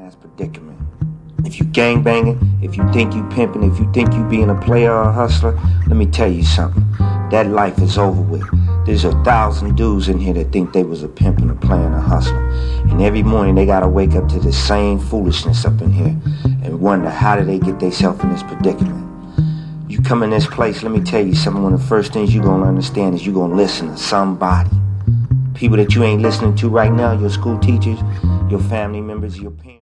ass predicament. If you gang banging, if you think you pimping, if you think you being a player or a hustler, let me tell you something. That life is over with. There's 1,000 dudes in here that think they was a pimping, a player, and a hustler. And every morning they gotta wake up to the same foolishness up in here and wonder how did they get themselves in this predicament. You come in this place, let me tell you something. One of the first things you're gonna understand is you're gonna listen to somebody. People that you ain't listening to right now, your school teachers, your family members, your parents.